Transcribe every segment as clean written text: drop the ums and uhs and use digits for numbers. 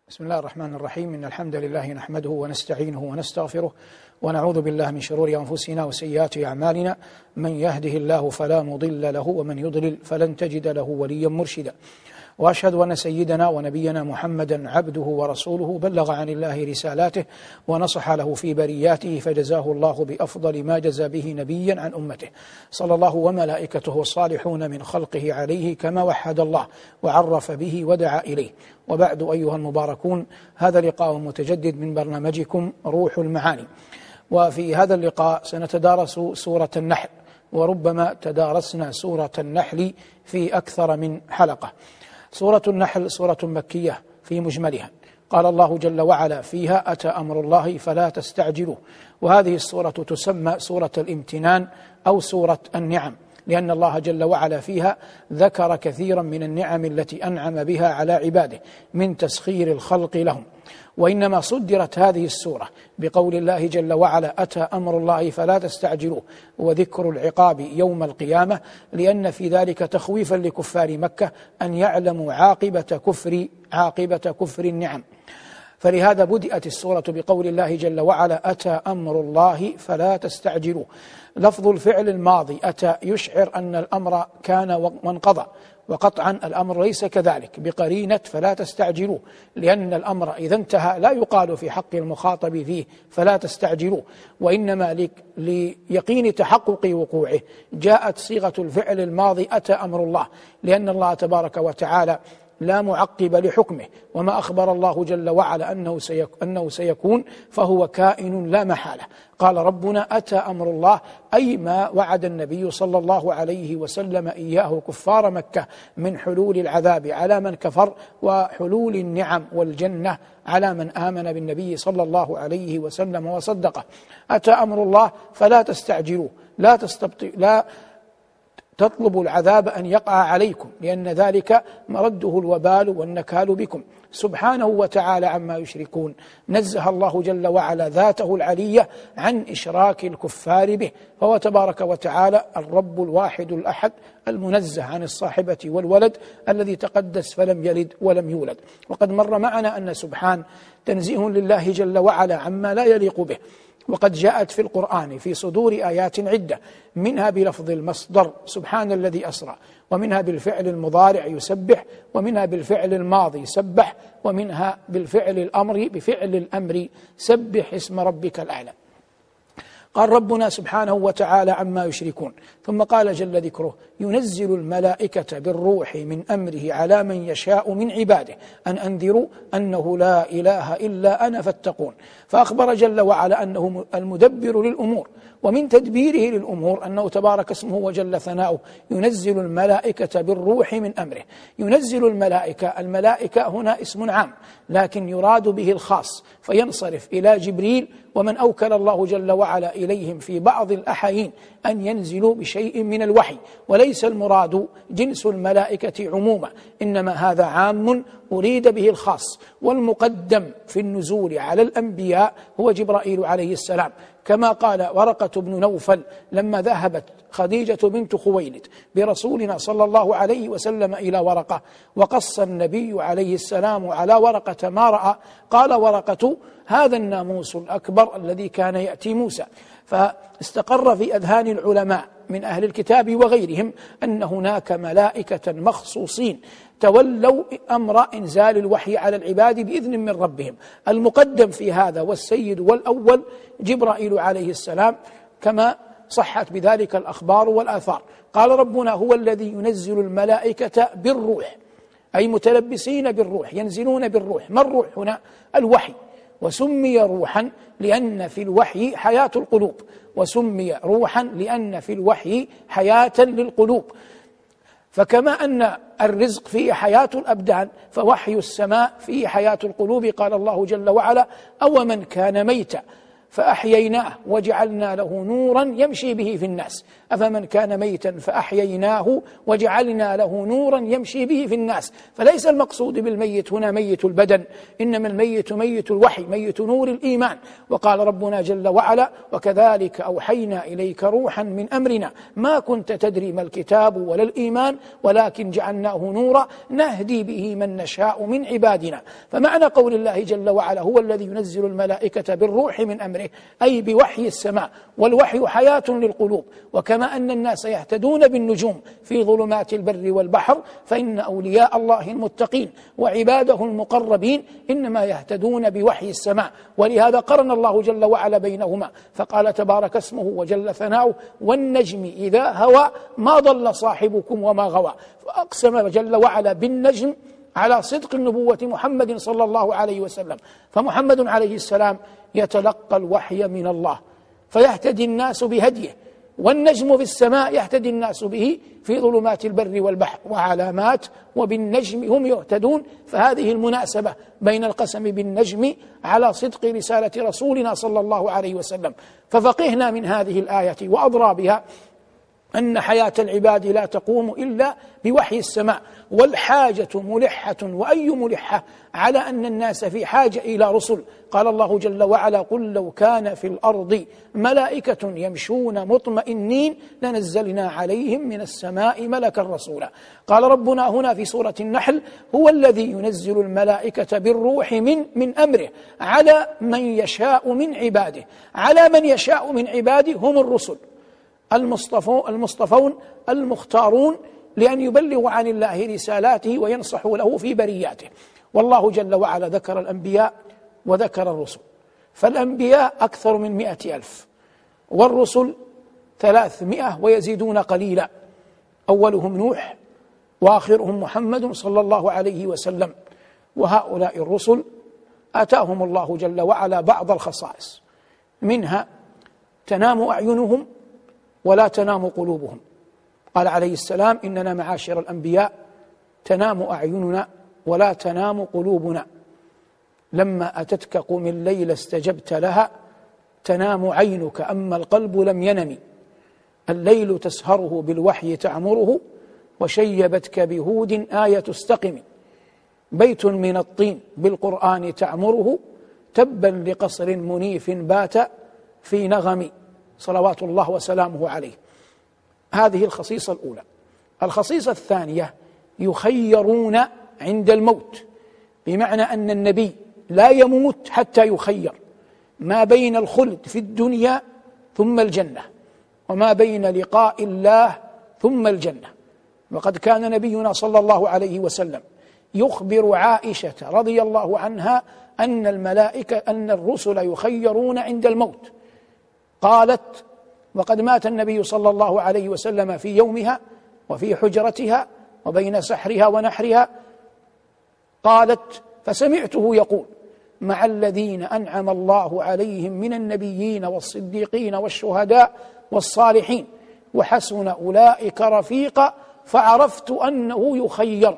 بسم الله الرحمن الرحيم. إن الحمد لله نحمده ونستعينه ونستغفره ونعوذ بالله من شرور أنفسنا وسيئات أعمالنا. من يهده الله فلا مضل له ومن يضلل فلن تجد له وليا مرشدا. وأشهد أن سيدنا ونبينا محمدا عبده ورسوله بلغ عن الله رسالاته ونصح له في برياته فجزاه الله بأفضل ما جزى به نبيا عن أمته، صلى الله وملائكته والصالحون من خلقه عليه كما وحد الله وعرف به ودعا إليه. وبعد أيها المباركون، هذا لقاء متجدد من برنامجكم روح المعاني، وفي هذا اللقاء سنتدارس سورة النحل، وربما تدارسنا سورة النحل في أكثر من حلقة. سورة النحل سورة مكية في مجملها، قال الله جل وعلا فيها: أتى أمر الله فلا تستعجلوه. وهذه السورة تسمى سورة الامتنان أو سورة النعم، لأن الله جل وعلا فيها ذكر كثيرا من النعم التي أنعم بها على عباده من تسخير الخلق لهم. وإنما صدرت هذه السورة بقول الله جل وعلا: أتى أمر الله فلا تستعجلوه، وذكر العقاب يوم القيامة، لأن في ذلك تخويفا لكفار مكة أن يعلموا عاقبة كفر النعم. فلهذا بدأت السورة بقول الله جل وعلا: أتى أمر الله فلا تستعجلوه. لفظ الفعل الماضي أتى يشعر أن الأمر كان وانقضى، وقطعا الأمر ليس كذلك بقرينة فلا تستعجلوه، لأن الأمر إذا انتهى لا يقال في حق المخاطب فيه فلا تستعجلوه، وإنما ليقين تحقق وقوعه جاءت صيغة الفعل الماضي أتى أمر الله، لأن الله تبارك وتعالى لا معقب لحكمه، وما أخبر الله جل وعلا أنه سيكون فهو كائن لا محالة. قال ربنا: أتى أمر الله، أي ما وعد النبي صلى الله عليه وسلم إياه كفار مكة من حلول العذاب على من كفر، وحلول النعم والجنة على من آمن بالنبي صلى الله عليه وسلم وصدقه. أتى أمر الله فلا تستعجلوه، لا تطلبوا العذاب أن يقع عليكم، لأن ذلك مرده الوبال والنكال بكم. سبحانه وتعالى عما يشركون، نزه الله جل وعلا ذاته العلية عن إشراك الكفار به، فهو تبارك وتعالى الرب الواحد الأحد المنزه عن الصاحبة والولد، الذي تقدس فلم يلد ولم يولد. وقد مر معنا أن سبحان تنزيه لله جل وعلا عما لا يليق به، وقد جاءت في القرآن في صدور آيات عدة، منها بلفظ المصدر سبحان الذي أسرى، ومنها بالفعل المضارع يسبح، ومنها بالفعل الماضي سبح، ومنها بالفعل الأمر بفعل الأمر سبح اسم ربك الأعلى. قال ربنا سبحانه وتعالى عما يشركون، ثم قال جل ذكره: ينزل الملائكة بالروح من أمره على من يشاء من عباده أن أنذروا أنه لا إله إلا أنا فاتقون. فأخبر جل وعلا أنه المدبر للأمور، ومن تدبيره للأمور أنه تبارك اسمه وجل ثناؤه ينزل الملائكة بالروح من أمره. ينزل الملائكة هنا اسم عام، لكن يراد به الخاص، فينصرف إلى جبريل ومن أوكل الله جل وعلا إليهم في بعض الأحايين أن ينزلوا بشيء من الوحي، وليس المراد جنس الملائكة عموما، إنما هذا عام أريد به الخاص. والمقدم في النزول على الأنبياء هو جبرائيل عليه السلام، كما قال ورقة بن نوفل لما ذهبت خديجة بنت خويلد برسولنا صلى الله عليه وسلم إلى ورقة، وقص النبي عليه السلام على ورقة ما رأى، قال ورقة: هذا الناموس الأكبر الذي كان يأتي موسى. فاستقر في أذهان العلماء من أهل الكتاب وغيرهم أن هناك ملائكة مخصوصين تولوا أمر إنزال الوحي على العباد بإذن من ربهم. المقدم في هذا والسيد والأول جبرائيل عليه السلام، كما صحت بذلك الأخبار والآثار. قال ربنا: هو الذي ينزل الملائكة بالروح، أي متلبسين بالروح، ينزلون بالروح. ما الروح هنا؟ الوحي. وسمي روحا لأن في الوحي حياة القلوب، وسمي روحا لأن في الوحي حياة للقلوب. فكما أن الرزق فيه حياة الأبدان، فوحي السماء فيه حياة القلوب. قال الله جل وعلا: أو من كان ميتا فأحييناه وجعلنا له نورا يمشي به في الناس أفمن كان ميتا فأحييناه وجعلنا له نورا يمشي به في الناس. فليس المقصود بالميت هنا ميت البدن، إنما الميت ميت الوحي، ميت نور الإيمان. وقال ربنا جل وعلا: وكذلك أوحينا إليك روحا من أمرنا ما كنت تدري ما الكتاب ولا الإيمان ولكن جعلناه نورا نهدي به من نشاء من عبادنا. فمعنى قول الله جل وعلا: هو الذي ينزل الملائكة بالروح من أمره، أي بوحي السماء، والوحي حياة للقلوب. وكما أن الناس يهتدون بالنجوم في ظلمات البر والبحر، فإن أولياء الله المتقين وعباده المقربين إنما يهتدون بوحي السماء. ولهذا قرن الله جل وعلا بينهما، فقال تبارك اسمه وجل ثناؤه: والنجم إذا هوى ما ضل صاحبكم وما غوى. فأقسم جل وعلا بالنجم على صدق النبوة محمد صلى الله عليه وسلم. فمحمد عليه السلام يتلقى الوحي من الله فيهتدي الناس بهديه، والنجم في السماء يهتدي الناس به في ظلمات البر والبحر، وعلامات وبالنجم هم يهتدون. فهذه المناسبة بين القسم بالنجم على صدق رسالة رسولنا صلى الله عليه وسلم. ففقهنا من هذه الآية وأضرابها أن حياة العباد لا تقوم إلا بوحي السماء، والحاجة ملحة وأي ملحة على أن الناس في حاجة إلى رسل. قال الله جل وعلا: قل لو كان في الأرض ملائكة يمشون مطمئنين لنزلنا عليهم من السماء ملكا رسولا. قال ربنا هنا في سورة النحل: هو الذي ينزل الملائكة بالروح من أمره على من يشاء من عباده. على من يشاء من عباده هم الرسل المصطفون المختارون لأن يبلغوا عن الله رسالاته وينصحوا له في برياته. والله جل وعلا ذكر الأنبياء وذكر الرسل، فالأنبياء أكثر من 100,000 والرسل 300 ويزيدون قليلا، أولهم نوح وآخرهم محمد صلى الله عليه وسلم. وهؤلاء الرسل آتاهم الله جل وعلا بعض الخصائص، منها تنام أعينهم ولا تنام قلوبهم. قال عليه السلام: إننا معاشر الأنبياء تنام أعيننا ولا تنام قلوبنا، لما أتتك قم الليل استجبت لها، تنام عينك أما القلب لم ينم، الليل تسهره بالوحي تعمره، وشيبتك بهود آية استقم، بيت من الطين بالقرآن تعمره، تبا لقصر منيف بات في نغم، صلوات الله وسلامه عليه. هذه الخصيصة الأولى. الخصيصة الثانية: يخيرون عند الموت، بمعنى أن النبي لا يموت حتى يخير ما بين الخلد في الدنيا ثم الجنة، وما بين لقاء الله ثم الجنة. وقد كان نبينا صلى الله عليه وسلم يخبر عائشة رضي الله عنها أن الرسل يخيرون عند الموت. قالت: وقد مات النبي صلى الله عليه وسلم في يومها وفي حجرتها وبين سحرها ونحرها، قالت: فسمعته يقول: مع الذين أنعم الله عليهم من النبيين والصديقين والشهداء والصالحين وحسن أولئك رفيقا، فعرفت أنه يخير.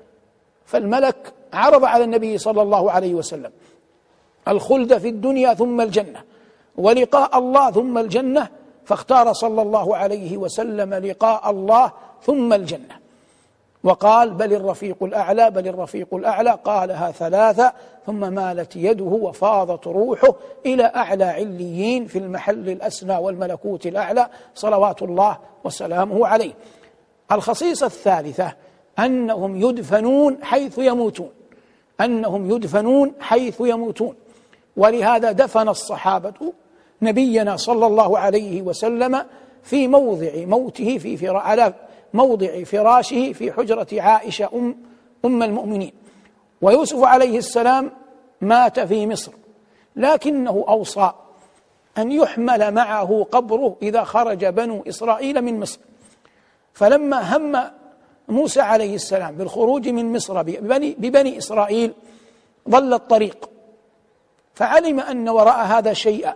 فالملك عرض على النبي صلى الله عليه وسلم الخلد في الدنيا ثم الجنة، ولقاء الله ثم الجنة، فاختار صلى الله عليه وسلم لقاء الله ثم الجنة، وقال: بل الرفيق الأعلى، بل الرفيق الأعلى. قالها 3 ثم مالت يده وفاضت روحه إلى أعلى عليين في المحل الأسنى والملكوت الأعلى، صلوات الله وسلامه عليه. الخصيصة الثالثة: أنهم يدفنون حيث يموتون، أنهم يدفنون حيث يموتون. ولهذا دفن الصحابة نبينا صلى الله عليه وسلم في موضع موته على موضع فراشه في حجرة عائشة أم المؤمنين. ويوسف عليه السلام مات في مصر، لكنه أوصى أن يحمل معه قبره إذا خرج بنو إسرائيل من مصر. فلما هم موسى عليه السلام بالخروج من مصر ببني إسرائيل ضل الطريق، فعلم أن وراء هذا شيئا،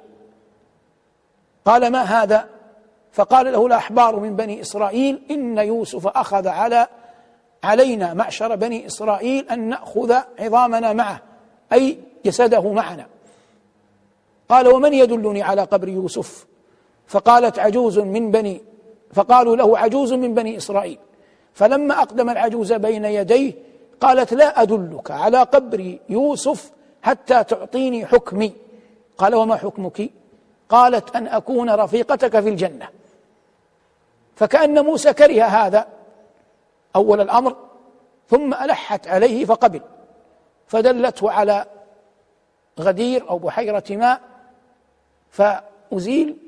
قال: ما هذا؟ فقال له الأحبار من بني إسرائيل: إن يوسف أخذ علينا معشر بني إسرائيل أن نأخذ عظامنا معه، أي جسده معنا. قال: ومن يدلني على قبر يوسف؟ فقالوا له: عجوز من بني إسرائيل. فلما أقدم العجوز بين يديه قالت: لا أدلك على قبر يوسف حتى تعطيني حكمي. قال: وما حكمك؟ قالت: أن أكون رفيقتك في الجنة. فكأن موسى كره هذا أول الأمر، ثم ألحت عليه فقبل، فدلته على غدير أو بحيرة ماء فأزيل،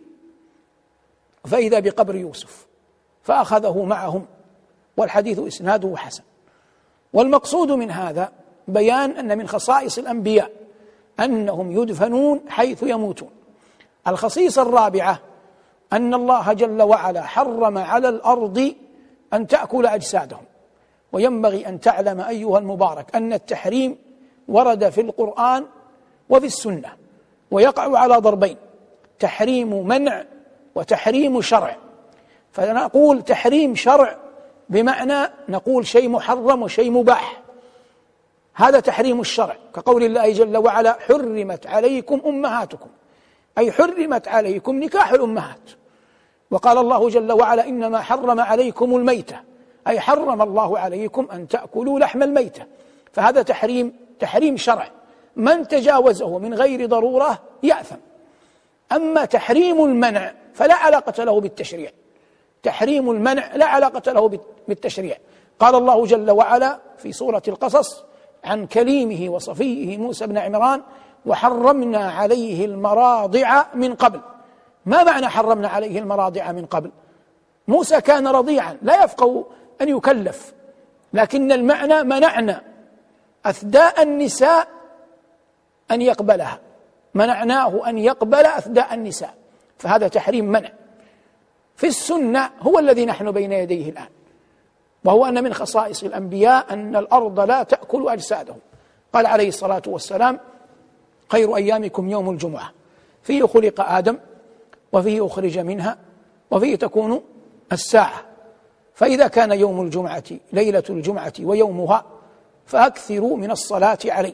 فإذا بقبر يوسف، فأخذه معهم، والحديث إسناده حسن. والمقصود من هذا بيان أن من خصائص الأنبياء أنهم يدفنون حيث يموتون. الخصيصة الرابعة أن الله جل وعلا حرم على الأرض أن تأكل أجسادهم. وينبغي أن تعلم أيها المبارك أن التحريم ورد في القرآن وفي السنة، ويقع على ضربين: تحريم منع وتحريم شرع. فنقول تحريم شرع بمعنى نقول شيء محرم وشيء مباح، هذا تحريم الشرع، كقول الله جل وعلا: حرمت عليكم أمهاتكم، أي حرمت عليكم نكاح الأمهات. وقال الله جل وعلا: إنما حرم عليكم الميتة، أي حرم الله عليكم أن تأكلوا لحم الميتة. فهذا تحريم شرع، من تجاوزه من غير ضرورة يأثم. أما تحريم المنع فلا علاقة له بالتشريع، تحريم المنع لا علاقة له بالتشريع. قال الله جل وعلا في سورة القصص عن كليمه وصفيه موسى بن عمران: وحرمنا عليه المراضع من قبل. ما معنى حرمنا عليه المراضع من قبل؟ موسى كان رضيعا لا يفقه أن يكلف، لكن المعنى منعنا أثداء النساء أن يقبلها، منعناه أن يقبل أثداء النساء، فهذا تحريم منع. في السنة هو الذي نحن بين يديه الآن، وهو أن من خصائص الأنبياء أن الأرض لا تأكل أجسادهم. قال عليه الصلاة والسلام: خير أيامكم يوم الجمعة، فيه خلق آدم، وفيه أخرج منها، وفيه تكون الساعة. فإذا كان يوم الجمعة ليلة الجمعة ويومها فأكثروا من الصلاة علي،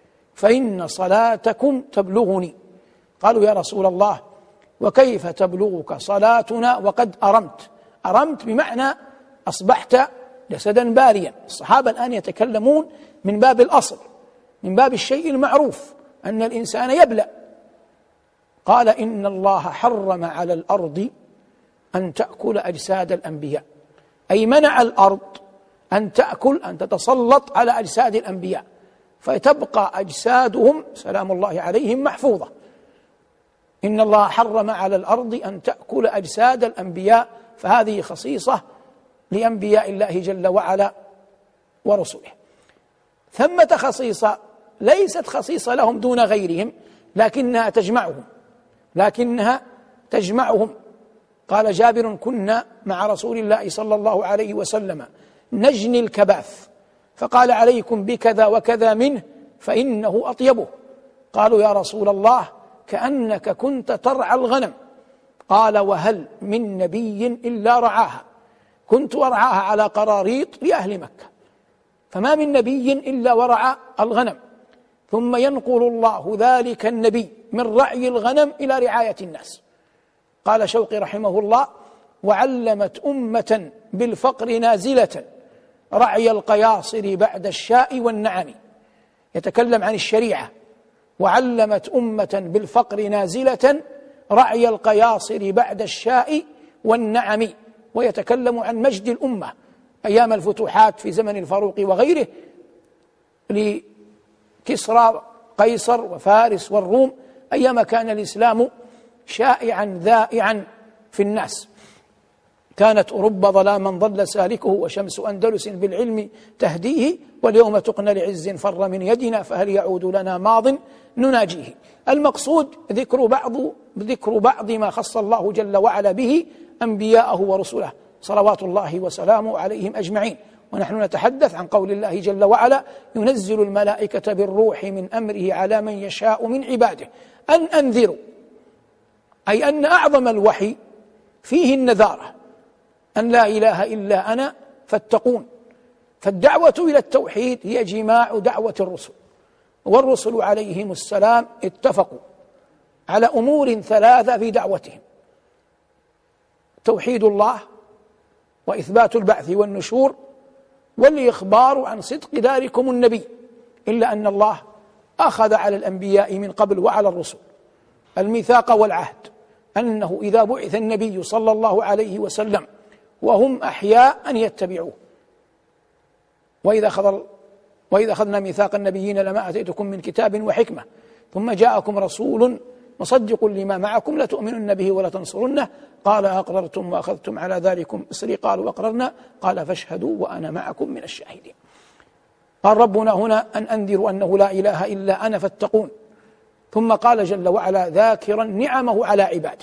فإن صلاتكم تبلغني. قالوا: يا رسول الله، وكيف تبلغك صلاتنا وقد أرمت بمعنى أصبحت جسدا باريا. الصحابة الآن يتكلمون من باب الأصل، من باب الشيء المعروف أن الإنسان يبلى. قال: إن الله حرم على الأرض أن تأكل أجساد الأنبياء، أي منع الأرض أن تأكل، أن تتسلط على أجساد الأنبياء، فتبقى أجسادهم سلام الله عليهم محفوظة. إن الله حرم على الأرض أن تأكل أجساد الأنبياء، فهذه خصيصة لأنبياء الله جل وعلا ورسله. ثمة خصيصة ليست خصيصة لهم دون غيرهم، لكنها تجمعهم. قال جابر: كنا مع رسول الله صلى الله عليه وسلم نجني الكباث، فقال: عليكم بكذا وكذا منه فإنه أطيبه. قالوا: يا رسول الله، كأنك كنت ترعى الغنم. قال: وهل من نبي إلا رعاها؟ كنت أرعاها على قراريط لأهل مكة، فما من نبي إلا ورعى الغنم، ثم ينقل الله ذلك النبي من رعي الغنم إلى رعاية الناس. قال شوقي رحمه الله: وعلمت أمة بالفقر نازلة رعي القياصر بعد الشاء والنعم. يتكلم عن الشريعة: وعلمت أمة بالفقر نازلة رعي القياصر بعد الشاء والنعم. ويتكلم عن مجد الأمة أيام الفتوحات في زمن الفاروق وغيره لكسرى قيصر وفارس والروم، أيام كان الإسلام شائعا ذائعا في الناس. كانت أوروبا ظلاما ضل سالكه، وشمس أندلس بالعلم تهديه، واليوم تقنى لعز فر من يدنا، فهل يعود لنا ماض نناجيه. المقصود ذكر بعض ما خص الله جل وعلا به أنبياءه ورسله صلوات الله وسلامه عليهم أجمعين. ونحن نتحدث عن قول الله جل وعلا: ينزل الملائكة بالروح من أمره على من يشاء من عباده أن أنذروا، أي أن أعظم الوحي فيه النذارة، أن لا إله إلا أنا فاتقون. فالدعوة إلى التوحيد هي جماع دعوة الرسل، والرسل عليهم السلام اتفقوا على أمور ثلاثة في دعوتهم: توحيد الله، وإثبات البعث والنشور، والإخبار عن صدق ذلكم النبي. إلا أن الله أخذ على الأنبياء من قبل وعلى الرسل الميثاق والعهد أنه إذا بعث النبي صلى الله عليه وسلم وهم أحياء أن يتبعوه. وإذا أخذنا ميثاق النبيين لما أتيتكم من كتاب وحكمة ثم جاءكم رسول مصدق لما معكم لتؤمنن به ولتنصرنه قال أقررتم وأخذتم على ذلكم إصري قالوا أقررنا قال فاشهدوا وأنا معكم من الشاهدين. قال ربنا هنا أن أنذروا أنه لا إله إلا أنا فاتقون. ثم قال جل وعلا ذاكرا نعمه على عباده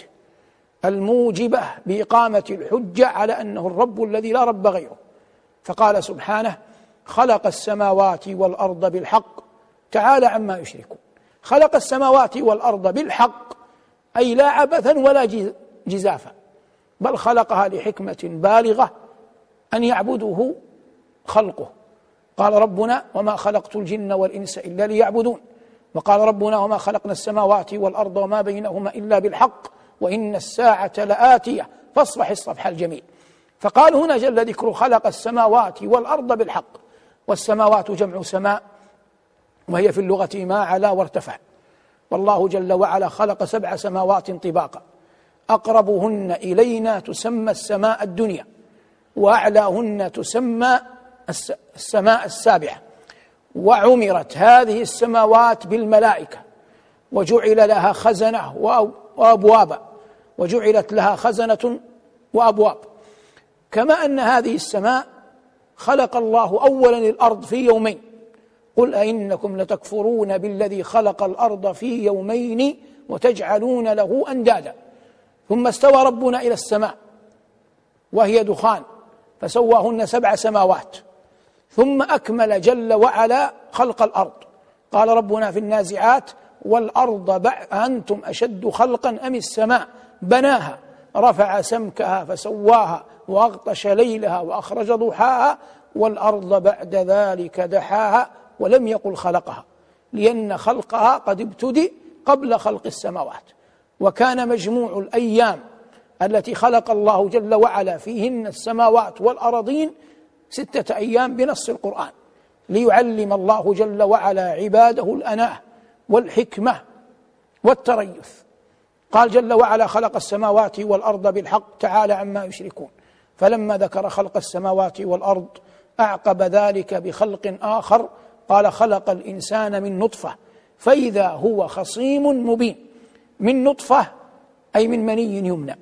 الموجبة بإقامة الحجة على أنه الرب الذي لا رب غيره، فقال سبحانه خلق السماوات والأرض بالحق تعالى عما يشركون. خلق السماوات والأرض بالحق أي لا عبثا ولا جزافا، بل خلقها لحكمة بالغة أن يعبده خلقه. قال ربنا وما خلقت الجن والإنس إلا ليعبدون، وقال ربنا وما خلقنا السماوات والأرض وما بينهما إلا بالحق وإن الساعة لآتية فاصفح الصفح الجميل. فقال هنا جل ذكر خلق السماوات والأرض بالحق، والسماوات جمع سماء وهي في اللغة ما علا وارتفع، والله جل وعلا خلق 7 سماوات طباقا أقربهن إلينا تسمى السماء الدنيا وأعلاهن تسمى السماء السابعة. وعمرت هذه السماوات بالملائكة وجعل لها خزنة وأبوابا، وجعلت لها خزنة وأبواب. كما أن هذه السماء خلق الله أولا الأرض في يومين، قل أئنكم لتكفرون بالذي خلق الأرض في يومين وتجعلون له أندادا. ثم استوى ربنا إلى السماء وهي دخان فسواهن 7 سماوات، ثم أكمل جل وعلا خلق الأرض. قال ربنا في النازعات والأرض أنتم أشد خلقا أم السماء بناها رفع سمكها فسواها وأغطش ليلها وأخرج ضحاها والأرض بعد ذلك دحاها ولم يقل خلقها، لأن خلقها قد ابتدئ قبل خلق السماوات. وكان مجموع الأيام التي خلق الله جل وعلا فيهن السماوات والأراضين 6 أيام بنص القرآن، ليعلم الله جل وعلا عباده الأناة والحكمة والتريث. قال جل وعلا خلق السماوات والأرض بالحق تعالى عما يشركون. فلما ذكر خلق السماوات والأرض أعقب ذلك بخلق آخر، قال خلق الإنسان من نطفة فإذا هو خصيم مبين. من نطفة أي من مني يمنى.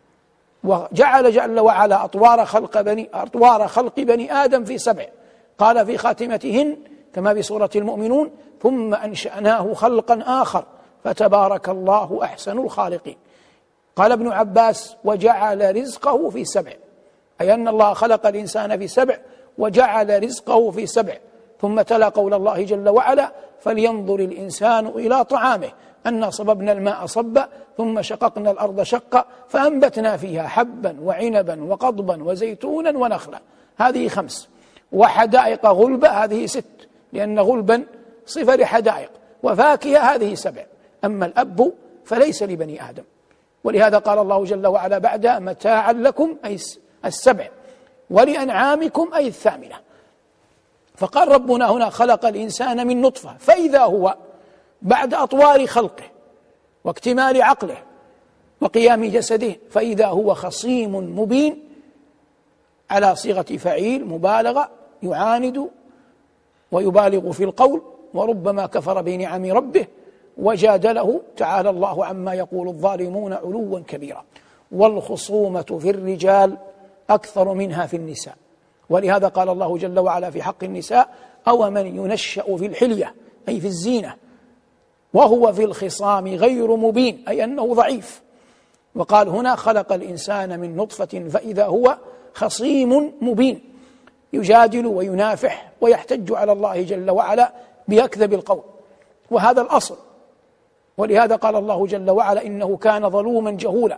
وجعل جل وعلا أطوار خلق بني آدم في 7، قال في خاتمتهن كما بسورة المؤمنون ثم أنشأناه خلقا آخر فتبارك الله أحسن الخالقين. قال ابن عباس وجعل رزقه في 7، أي أن الله خلق الإنسان في 7 وجعل رزقه في 7. ثم تلا قول الله جل وعلا فلينظر الإنسان إلى طعامه أنا صببنا الماء صبا ثم شققنا الأرض شقا فأنبتنا فيها حبا وعنبا وقضبا وزيتونا ونخلا، هذه 5. وحدائق غلبة هذه 6، لأن غلبا صفة لحدائق. وفاكهة هذه 7. أما الأب فليس لبني آدم، ولهذا قال الله جل وعلا بعدها متاعا لكم أي 7 ولأنعامكم أي 8. فقال ربنا هنا خلق الإنسان من نطفة فإذا هو بعد أطوار خلقه واكتمال عقله وقيام جسده فإذا هو خصيم مبين، على صيغة فعيل مبالغة يعاند ويبالغ في القول، وربما كفر بنعم ربه وجادله تعالى الله عما يقول الظالمون علوا كبيرا. والخصومة في الرجال أكثر منها في النساء، ولهذا قال الله جل وعلا في حق النساء أو من ينشأ في الحلية أي في الزينة وهو في الخصام غير مبين أي أنه ضعيف. وقال هنا خلق الإنسان من نطفة فإذا هو خصيم مبين، يجادل وينافح ويحتج على الله جل وعلا بأكذب القول، وهذا الأصل. ولهذا قال الله جل وعلا إنه كان ظلوما جهولا.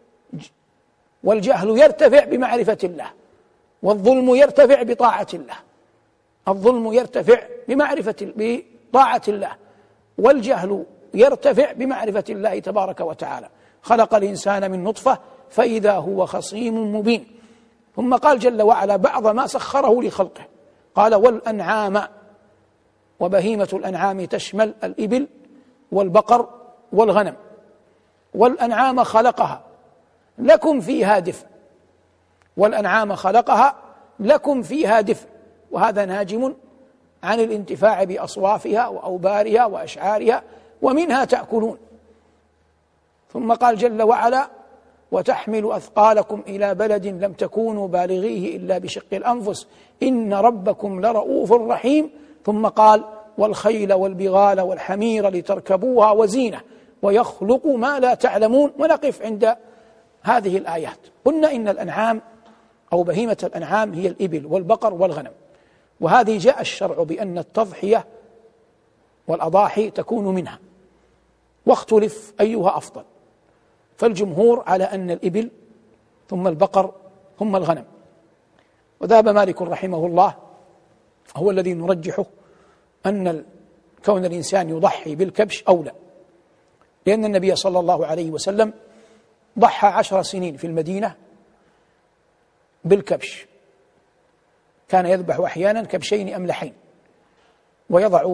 والجهل يرتفع بمعرفة الله، والظلم يرتفع بطاعة الله. الظلم يرتفع بطاعة الله، والجهل يرتفع بمعرفة الله تبارك وتعالى. خلق الإنسان من نطفة فإذا هو خصيم مبين. ثم قال جل وعلا بعض ما سخره لخلقه، قال والأنعام، وبهيمة الأنعام تشمل الإبل والبقر والغنم. والأنعام خلقها لكم فيها دفء، والأنعام خلقها لكم فيها دفء، وهذا ناجم عن الانتفاع بأصوافها وأوبارها وأشعارها ومنها تأكلون. ثم قال جل وعلا وتحمل أثقالكم إلى بلد لم تكونوا بالغيه إلا بشق الأنفس إن ربكم لرؤوف رحيم. ثم قال والخيل والبغال والحمير لتركبوها وزينة ويخلق ما لا تعلمون. ونقف عند هذه الآيات. قلنا إن الأنعام أو بهيمة الأنعام هي الإبل والبقر والغنم، وهذه جاء الشرع بأن التضحية والأضاحي تكون منها، واختلف أيها أفضل، فالجمهور على أن الإبل ثم البقر ثم الغنم. وذهب مالك رحمه الله هو الذي نرجحه أن كون الإنسان يضحي بالكبش أولى، لأن النبي صلى الله عليه وسلم ضحى 10 سنين في المدينة بالكبش، كان يذبح أحيانا كبشين أملحين ويضع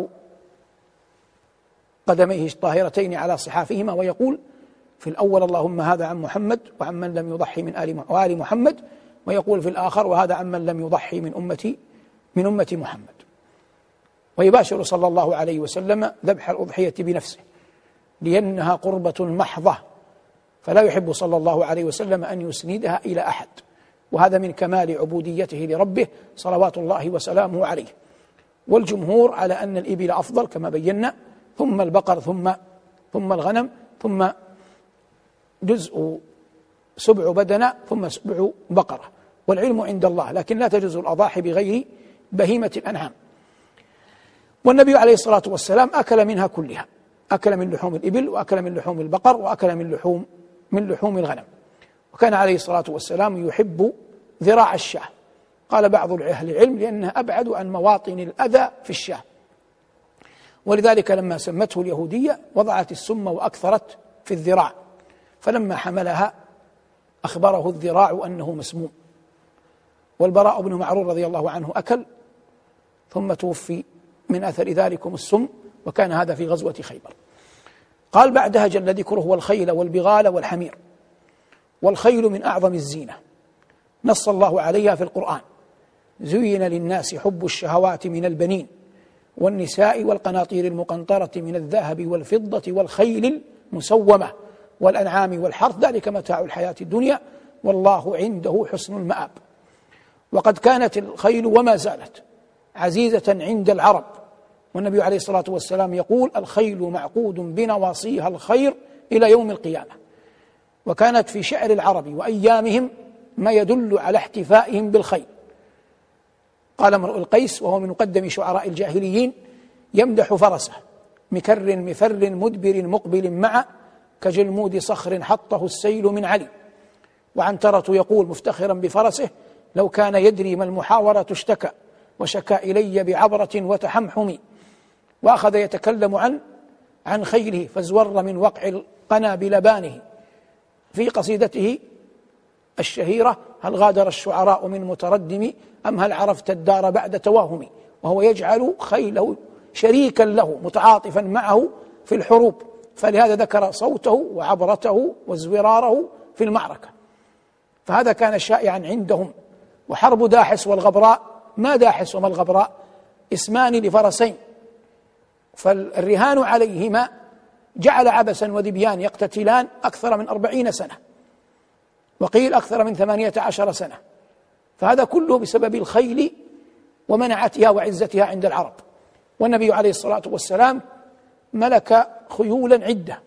قدميه الطاهرتين على صحافهما ويقول في الأول اللهم هذا عن محمد وعمن لم يضحي من آل محمد، ويقول في الآخر وهذا عمن لم يضحي من أمة محمد. ويباشر صلى الله عليه وسلم ذبح الأضحية بنفسه لأنها قربة محضة، فلا يحب صلى الله عليه وسلم أن يسندها إلى أحد، وهذا من كمال عبوديته لربه صلوات الله وسلامه عليه. والجمهور على أن الإبل أفضل كما بينا، ثم البقر ثم الغنم، ثم جزء 7 بدنة ثم 7 بقرة، والعلم عند الله، لكن لا تجوز الأضاحي بغير بهيمة الأنعام. والنبي عليه الصلاة والسلام أكل منها كلها، أكل من لحوم الإبل وأكل من لحوم البقر وأكل من لحوم الغنم. وكان عليه الصلاة والسلام يحب ذراع الشاة، قال بعض أهل العلم لأنها أبعد عن مواطن الأذى في الشاة، ولذلك لما سمته اليهودية وضعت السم وأكثرت في الذراع، فلما حملها أخبره الذراع أنه مسموم. والبراء بن معرور رضي الله عنه أكل ثم توفي من أثر ذلكم السم، وكان هذا في غزوة خيبر. قال بعدها جل ذكره والخيل والبغال والحمير. والخيل من أعظم الزينة، نص الله عليها في القرآن زين للناس حب الشهوات من البنين والنساء والقناطير المقنطرة من الذهب والفضة والخيل المسومة والأنعام والحرث ذلك متاع الحياة الدنيا والله عنده حسن المآب. وقد كانت الخيل وما زالت عزيزة عند العرب، والنبي عليه الصلاة والسلام يقول الخيل معقود بنواصيها الخير إلى يوم القيامة. وكانت في شعر العرب وأيامهم ما يدل على احتفائهم بالخيل. قال امرؤ القيس وهو من مقدم شعراء الجاهليين يمدح فرسه مكر مفر مدبر مقبل مع كجلمود صخر حطه السيل من علي. وعنترة يقول مفتخرا بفرسه لو كان يدري ما المحاورة اشتكى وشكى إلي بعبرة وتحمحم. وأخذ يتكلم عن خيله فازور من وقع القنا بلبانه في قصيدته الشهيرة هل غادر الشعراء من متردم أم هل عرفت الدار بعد توهم، وهو يجعل خيله شريكا له متعاطفا معه في الحروب، فلهذا ذكر صوته وعبرته وزوراره في المعركة. فهذا كان شائعا عندهم. وحرب داحس والغبراء، ما داحس وما الغبراء اسمان لفرسين، فالرهان عليهما جعل عبسا وذبيان يقتتلان أكثر من 40 سنة، وقيل أكثر من 18 سنة. فهذا كله بسبب الخيل ومنعتها وعزتها عند العرب. والنبي عليه الصلاة والسلام ملك خيولا عدة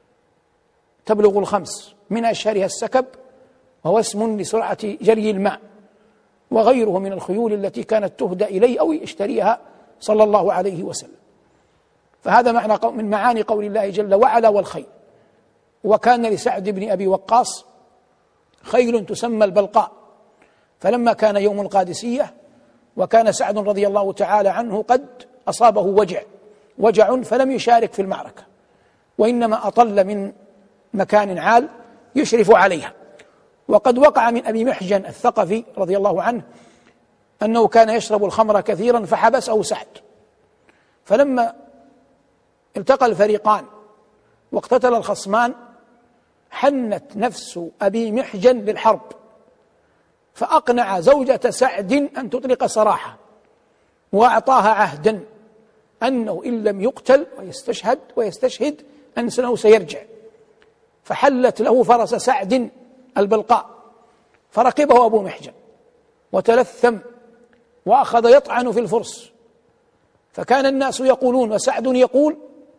تبلغ 5، من أشهرها السكب وهو اسم لسرعة جري الماء، وغيره من الخيول التي كانت تهدى إليه أو يشتريها صلى الله عليه وسلم. فهذا معنى من معاني قول الله جل وعلا والخيل. وكان لسعد بن أبي وقاص خيل تسمى البلقاء، فلما كان يوم القادسية وكان سعد رضي الله تعالى عنه قد أصابه وجع فلم يشارك في المعركة، وإنما أطل من مكان عال يشرف عليها. وقد وقع من أبي محجن الثقفي رضي الله عنه أنه كان يشرب الخمر كثيرا فحبسه سعد، فلما التقى الفريقان واقتتل الخصمان حنت نفس أبي محجن للحرب، فأقنع زوجة سعد أن تطلق سراحه، وأعطاها عهدا أنه إن لم يقتل ويستشهد أنه سيرجع. فحلت له فرس سعد البلقاء، فركبه أبو محجن وتلثم وأخذ يطعن في الفرس، فكان الناس يقولون وسعد يقول: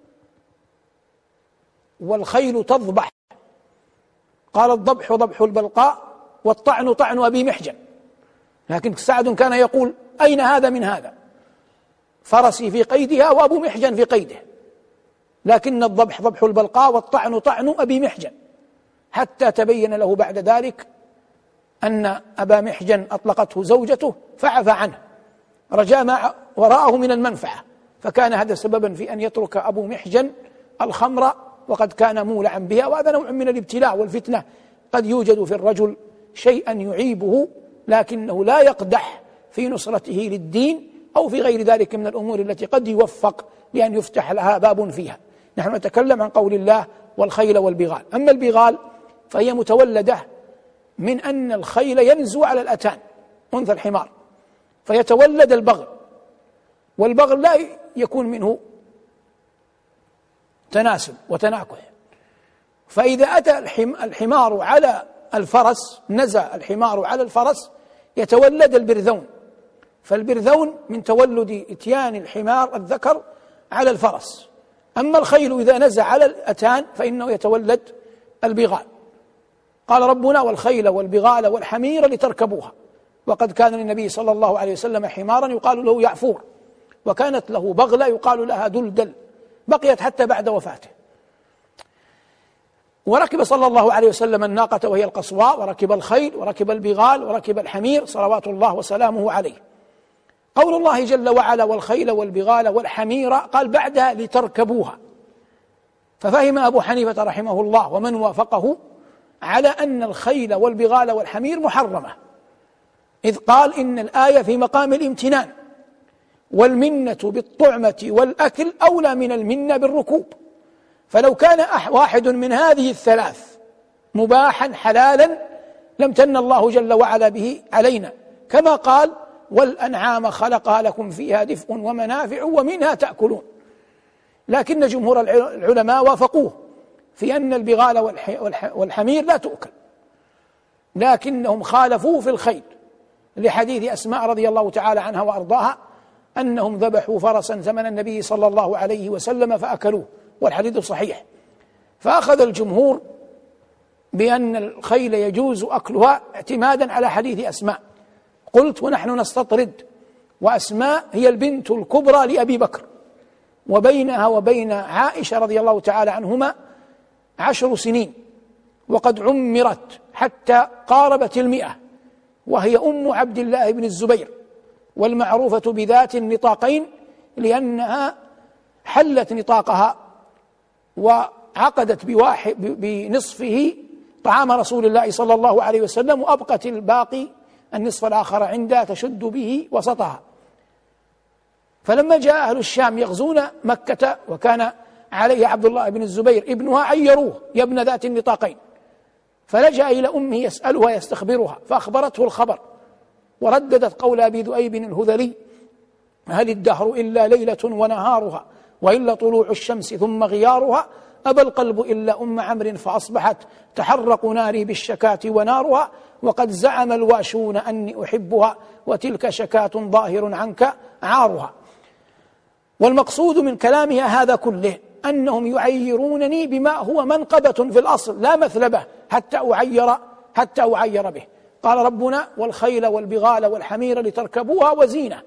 والخيل تضبح، قال: الضبح ضبح البلقاء والطعن طعن أبي محجن. لكن سعد كان يقول: أين هذا من هذا؟ فرسي في قيدها وأبو محجن في قيده، لكن الضبح ضبح البلقاء والطعن طعن أبي محجن، حتى تبين له بعد ذلك أن أبا محجن أطلقته زوجته فعفى عنه، رجاء ما وراءه من المنفعة، فكان هذا سببا في أن يترك أبو محجن الخمر، وقد كان مولعا بها. وهذا نوع من الابتلاء والفتنة، قد يوجد في الرجل شيئا يعيبه لكنه لا يقدح في نصرته للدين أو في غير ذلك من الأمور التي قد يوفق لأن يفتح لها باب فيها. نحن نتكلم عن قول الله: والخيل والبغال. أما البغال فهي متولدة من أن الخيل ينزو على الأتان أنثى الحمار، فيتولد البغل، والبغل لا يكون منه تناسل وتناكح، فإذا أتى الحمار على الفرس، نزى الحمار على الفرس، يتولد البرذون، فالبرذون من تولد إتيان الحمار الذكر على الفرس. أما الخيل إذا نزى على الأتان فإنه يتولد البغال. قال ربنا: والخيل والبغال والحمير لتركبوها. وقد كان للنبي صلى الله عليه وسلم حمارا يقال له يعفور، وكانت له بغلة يقال لها دلدل، بقيت حتى بعد وفاته. وركب صلى الله عليه وسلم الناقة وهي القصواء، وركب الخيل، وركب البغال، وركب الحمير صلوات الله وسلامه عليه. قول الله جل وعلا: والخيل والبغال والحمير، قال بعدها: لتركبوها. ففهم أبو حنيفة رحمه الله ومن وافقه على أن الخيل والبغال والحمير محرمة، إذ قال: إن الآية في مقام الامتنان، والمنة بالطعمة والأكل أولى من المنة بالركوب. فلو كان واحد من هذه الثلاث مباحا حلالا لامتن الله جل وعلا به علينا، كما قال: والأنعام خلقها لكم فيها دفء ومنافع ومنها تأكلون. لكن جمهور العلماء وافقوه في أن البغال والحمير لا تؤكل، لكنهم خالفوه في الخيل لحديث أسماء رضي الله تعالى عنها وأرضاها أنهم ذبحوا فرسا زمن النبي صلى الله عليه وسلم فأكلوه، والحديث صحيح. فأخذ الجمهور بأن الخيل يجوز أكلها اعتمادا على حديث أسماء. قلت: ونحن نستطرد، وأسماء هي البنت الكبرى لأبي بكر، وبينها وبين عائشة رضي الله تعالى عنهما 10 سنين، وقد عمرت حتى قاربت 100، وهي أم عبد الله بن الزبير، والمعروفة بذات النطاقين لأنها حلت نطاقها وعقدت بنصفه طعام رسول الله صلى الله عليه وسلم، وأبقت الباقي النصف الآخر عندها تشد به وسطها. فلما جاء أهل الشام يغزون مكة وكان عليه عبد الله بن الزبير ابنها عيروه: يا ابن ذات النطاقين. فلجأ إلى أمه يسألها يستخبرها، فأخبرته الخبر، ورددت قول أبي ذؤيب الهذلي: هل الدهر إلا ليلة ونهارها، وإلا طلوع الشمس ثم غيارها، أبى القلب إلا أم عمرو فأصبحت تحرق ناري بالشكاة ونارها، وقد زعم الواشون أني أحبها، وتلك شكاة ظاهر عنك عارها. والمقصود من كلامها هذا كله أنهم يعيرونني بما هو منقبة في الأصل لا مثلبة حتى أعير به. قال ربنا: والخيل والبغال والحمير لتركبوها وزينة.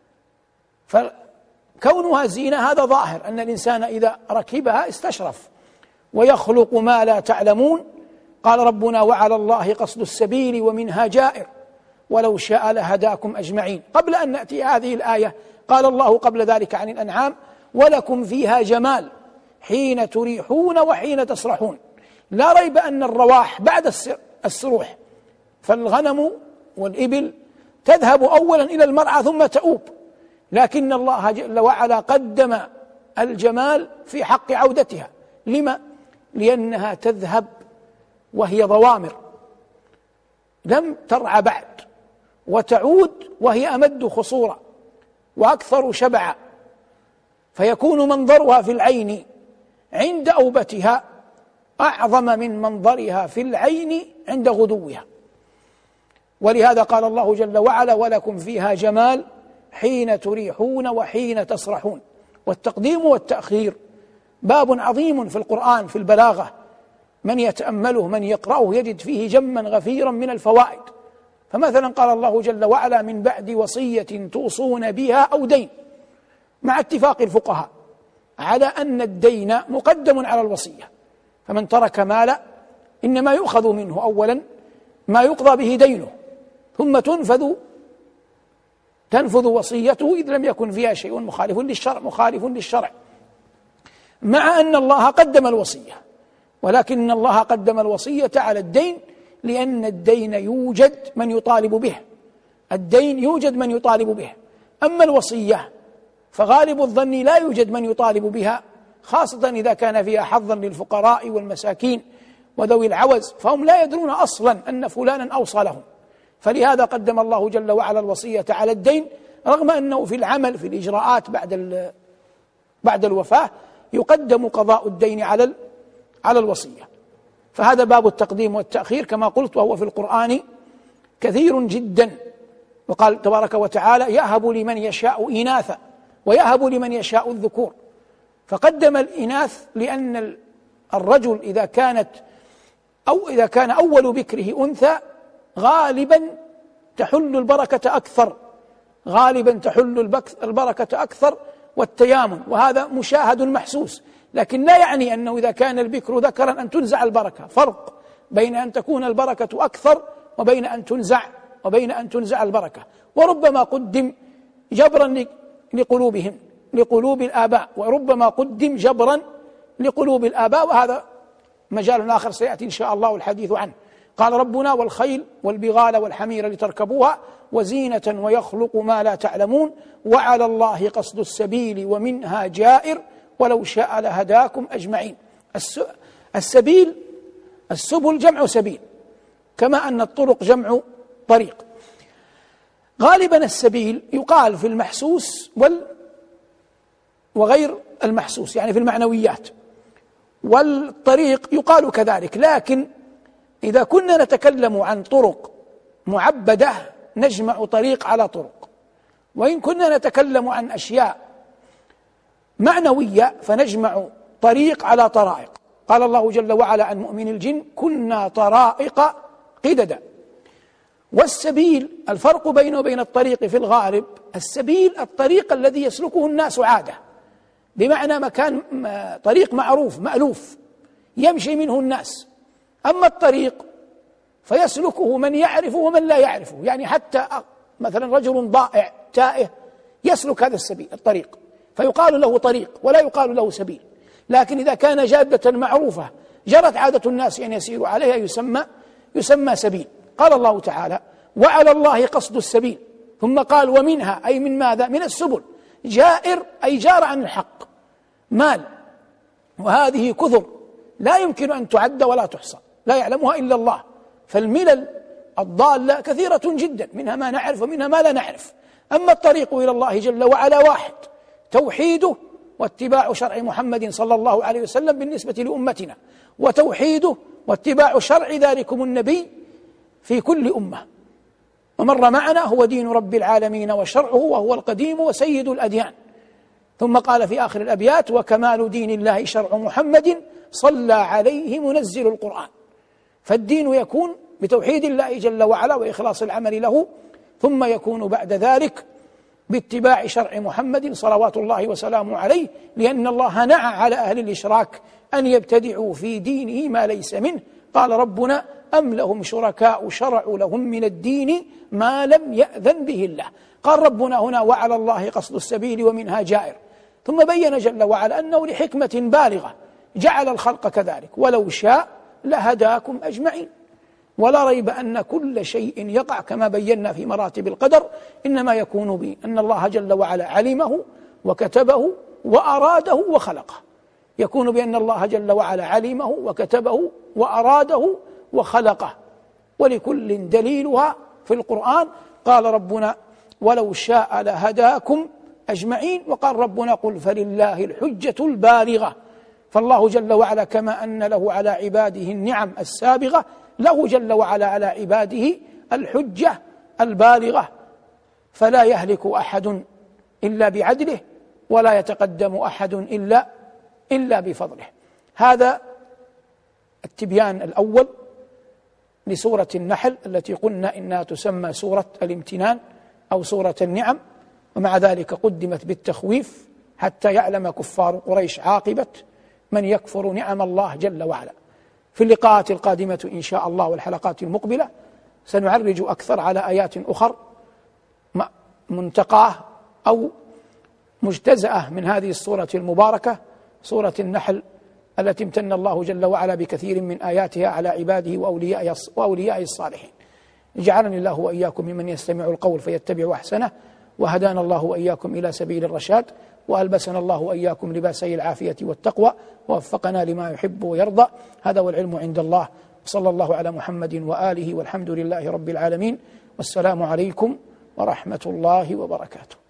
فكونها زينة هذا ظاهر أن الإنسان إذا ركبها استشرف، ويخلق ما لا تعلمون. قال ربنا: وعلى الله قصد السبيل ومنها جائر ولو شاء لهداكم أجمعين. قبل أن نأتي هذه الآية قال الله قبل ذلك عن الأنعام: ولكم فيها جمال حين تريحون وحين تسرحون. لا ريب أن الرواح بعد السروح، فالغنم والإبل تذهب أولا إلى المرعى ثم تؤوب، لكن الله جل وعلا قدم الجمال في حق عودتها. لما؟ لأنها تذهب وهي ضوامر لم ترعى بعد، وتعود وهي أمد خصورا وأكثر شبعا، فيكون منظرها في العين عند أوبتها أعظم من منظرها في العين عند غدوها. ولهذا قال الله جل وعلا: ولكم فيها جمال حين تريحون وحين تسرحون. والتقديم والتأخير باب عظيم في القرآن في البلاغة، من يتأمله من يقرأه يجد فيه جما غفيرا من الفوائد. فمثلا قال الله جل وعلا: من بعد وصية توصون بها أو دين، مع اتفاق الفقهاء على أن الدين مقدم على الوصية، فمن ترك مالا إنما يؤخذ منه أولا ما يقضى به دينه، ثم تنفذ وصيته إذ لم يكن فيها شيء مخالف للشرع، مع أن الله قدم الوصية، ولكن الله قدم الوصية على الدين لأن الدين يوجد من يطالب به، أما الوصية فغالب الظن لا يوجد من يطالب بها، خاصة إذا كان فيها حظا للفقراء والمساكين وذوي العوز، فهم لا يدرون أصلا أن فلانا أوصى لهم. فلهذا قدم الله جل وعلا الوصية على الدين، رغم أنه في العمل في الإجراءات بعد الوفاة يقدم قضاء الدين على الوصية. فهذا باب التقديم والتأخير كما قلت، وهو في القرآن كثير جدا. وقال تبارك وتعالى: يهب لمن يشاء إناثا ويهب لمن يشاء الذكور. فقدم الإناث لأن الرجل إذا كان أول بكره أنثى غالبا تحل البركة أكثر والتيامن، وهذا مشاهد محسوس، لكن لا يعني أنه إذا كان البكر ذكرا أن تنزع البركة. فرق بين أن تكون البركة أكثر وبين أن تنزع البركة. وربما قدم جبرا لقلوب الآباء، وربما قدم جبرا لقلوب الآباء، وهذا مجال آخر سيأتي إن شاء الله الحديث عنه. قال ربنا: والخيل والبغال والحمير لتركبوها وزينة ويخلق ما لا تعلمون وعلى الله قصد السبيل ومنها جائر ولو شاء لهداكم أجمعين. السبل جمع سبيل، كما أن الطرق جمع طريق. غالبا السبيل يقال في المحسوس وغير المحسوس، يعني في المعنويات، والطريق يقال كذلك. لكن إذا كنا نتكلم عن طرق معبدة نجمع طريق على طرق، وإن كنا نتكلم عن أشياء معنوية فنجمع طريق على طرائق. قال الله جل وعلا عن مؤمن الجن: كنا طرائق قددا. والسبيل الفرق بينه وبين الطريق في الغالب: السبيل الطريق الذي يسلكه الناس عادة، بمعنى مكان طريق معروف مألوف يمشي منه الناس. أما الطريق فيسلكه من يعرفه ومن لا يعرفه، يعني حتى مثلا رجل ضائع تائه يسلك هذا الطريق، فيقال له طريق ولا يقال له سبيل. لكن إذا كان جادة معروفة جرت عادة الناس أن يسيروا عليها يسمى سبيل. قال الله تعالى: وعلى الله قصد السبيل، ثم قال: ومنها، أي من ماذا؟ من السبل. جائر أي جار عن الحق، مال، وهذه كثر لا يمكن أن تعد ولا تحصى، لا يعلمها إلا الله. فالملل الضالة كثيرة جدا، منها ما نعرف ومنها ما لا نعرف. أما الطريق إلى الله جل وعلا واحد: توحيده واتباع شرع محمد صلى الله عليه وسلم بالنسبة لأمتنا، وتوحيده واتباع شرع ذلكم النبي في كل أمة. ومر معنا: هو دين رب العالمين وشرعه وهو القديم وسيد الأديان. ثم قال في آخر الأبيات: وكمال دين الله شرع محمد صلى عليه منزل القرآن. فالدين يكون بتوحيد الله جل وعلا وإخلاص العمل له، ثم يكون بعد ذلك باتباع شرع محمد صلوات الله وسلامه عليه، لأن الله نهى على أهل الإشراك أن يبتدعوا في دينه ما ليس منه. قال ربنا: أم لهم شركاء شرعوا لهم من الدين ما لم يأذن به الله. قال ربنا هنا: وعلى الله قصد السبيل ومنها جائر. ثم بين جل وعلا أنه لحكمة بالغة جعل الخلق كذلك، ولو شاء لهداكم أجمعين. ولا ريب أن كل شيء يقع كما بينا في مراتب القدر إنما يكون به أن الله جل وعلا علمه وكتبه وأراده وخلقه. يكون بأن الله جل وعلا علمه وكتبه وأراده وخلقه، ولكل دليلها في القرآن. قال ربنا ولو شاء لهداكم أجمعين، وقال ربنا قل فلله الحجة البالغة. فالله جل وعلا كما أن له على عباده النعم السابغة، له جل وعلا على عباده الحجة البالغة، فلا يهلك أحد إلا بعدله، ولا يتقدم أحد إلا بفضله. هذا التبيان الأول لسورة النحل التي قلنا إنها تسمى سورة الامتنان أو سورة النعم، ومع ذلك قدمت بالتخويف حتى يعلم كفار قريش عاقبة من يكفر نعم الله جل وعلا. في اللقاءات القادمة إن شاء الله والحلقات المقبلة سنعرج أكثر على آيات أخر منتقاه أو مجتزأة من هذه السورة المباركة، سورة النحل، التي امتن الله جل وعلا بكثير من آياتها على عباده وأوليائه الصالحين. جعلني الله وإياكم ممن يستمع القول فيتبع أحسنه، وهدانا الله وإياكم إلى سبيل الرشاد، وألبسنا الله وإياكم لباسي العافية والتقوى، ووفقنا لما يحب ويرضى. هذا والعلم عند الله، صلى الله على محمد وآله، والحمد لله رب العالمين، والسلام عليكم ورحمة الله وبركاته.